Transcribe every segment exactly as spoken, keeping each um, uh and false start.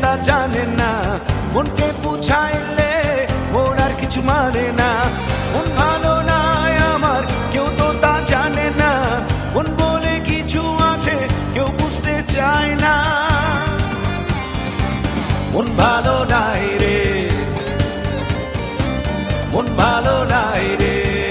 তা জানে না, মনকে বুঝাইলে ওর আর কিছু মানে না। মন ভালো নাই আমার, কেউ তো তা জানে না, মন বলে কিছু আছে কেউ বুঝতে চায় না। মন ভালো নাই রে, মন ভালো নাই রে।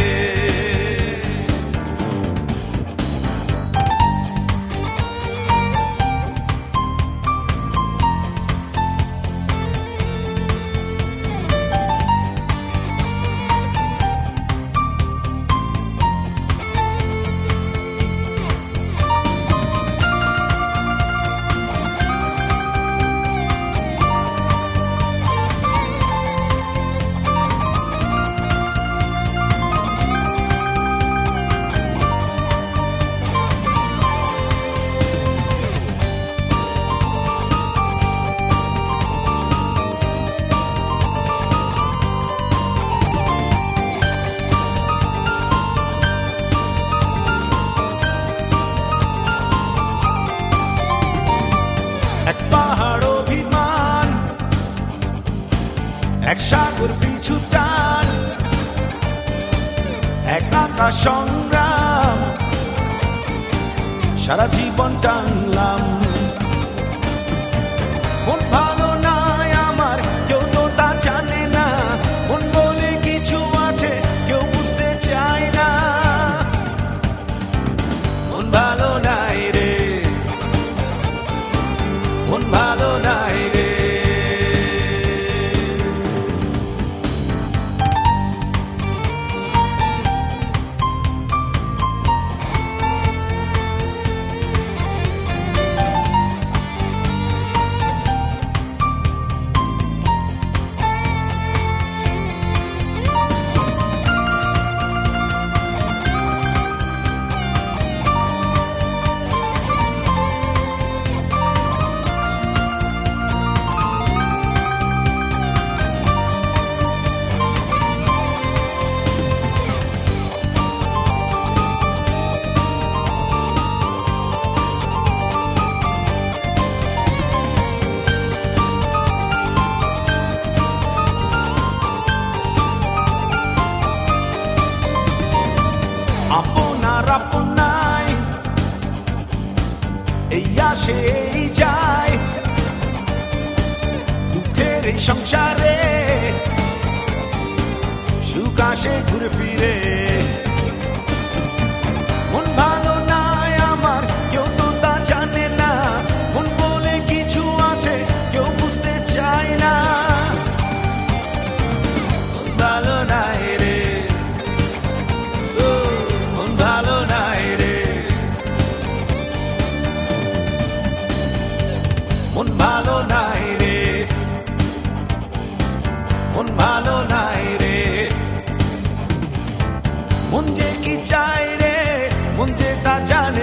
এক পাহাড় অভিমান, এক সাগর পিছু টান, এক আকাশ সংগ্রাম, সারা জীবন টানলাম। মন ভালো নাই আমার, কেউ তো তা জানে না, মন বলে কিছু আছে কেউ বুঝতে চায় না। মন ভালো নাই রে, মন ভালো নাই রে। আপনার আপনাই এই আসে এই যায়, দুঃখের এই সংসারে সুখ আসে ঘুরে ফিরে। মন ভালো নাই আমার, কেউ তো তা জানে না, মন বলে কিছু আছে কেউ বুঝতে চায় না। মন ভালো নাই রে, মন ভালো নাই রে, মন ভালো নাই রে, মন ভালো নাই রে। মন যে কি চায় রে, মন যে তা জানে